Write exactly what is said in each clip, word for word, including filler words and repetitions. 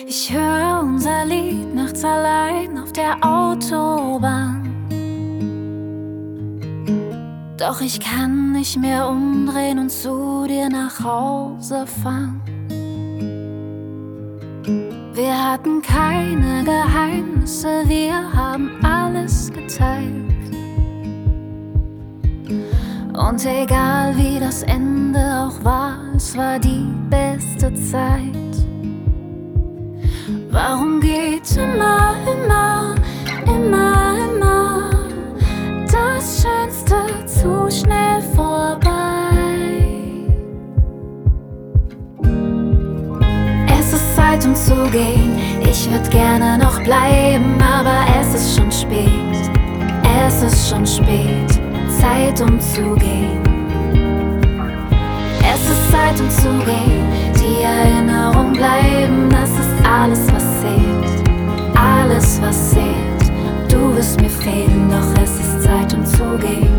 Ich höre unser Lied nachts allein auf der Autobahn. Doch ich kann nicht mehr umdrehen und zu dir nach Hause fahren. Wir hatten keine Geheimnisse, wir haben alles geteilt. Und egal wie das Ende auch war, es war die beste Zeit. Warum geht immer, immer, immer, immer das Schönste zu schnell vorbei? Es ist Zeit, um zu gehen. Ich würd gerne noch bleiben, aber es ist schon spät. Es ist schon spät. Zeit, um zu gehen. Es ist Zeit, um zu gehen. Die Erinnerungen bleiben, das ist alles, was zählt. Alles, was zählt. Du wirst mir fehlen, doch es ist Zeit, um zu gehen.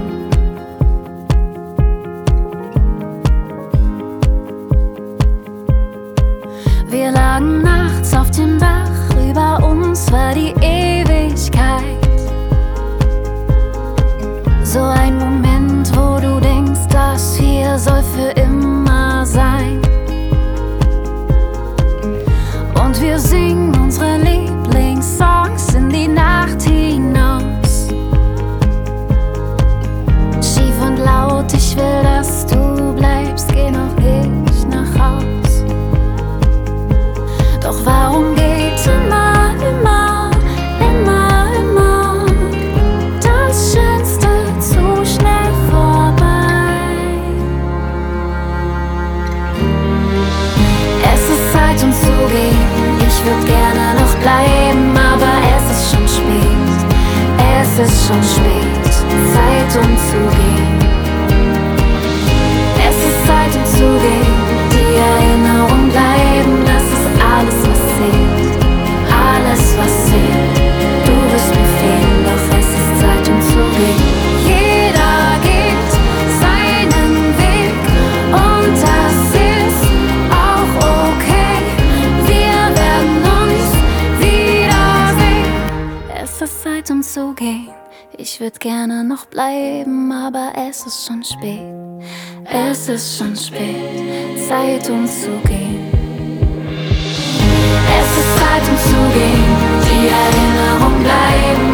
Wir lagen nachts auf dem Dach, über uns war die Ewigkeit. So ein Moment, wo du denkst, das hier soll für immer sein. Und wir singen unsere Lieblingssongs in die Nacht hinaus. Schief und laut, ich will, dass du bleibst, geh noch ich nach Haus. Doch warum geht immer, immer, immer, immer das Schönste zu schnell vorbei? Es ist Zeit, um zu gehen. Ich würd gerne noch bleiben, aber es ist schon spät. Es ist schon spät. Zeit, um zu gehen. Es ist Zeit, um zu gehen. Die Erinnerungen bleiben, das ist alles, was zählt. Alles, was zählt. Du wirst mir fehlen, doch es ist Zeit, um zu gehen. Jeder geht seinen Weg und das ist auch okay. Wir werden uns wiedersehen. Es ist Zeit, um zu gehen. Ich würd gerne noch bleiben, aber es ist schon spät. Es ist schon spät. Zeit, um zu gehen. Es ist Zeit, um zu gehen. Die Erinnerungen bleiben.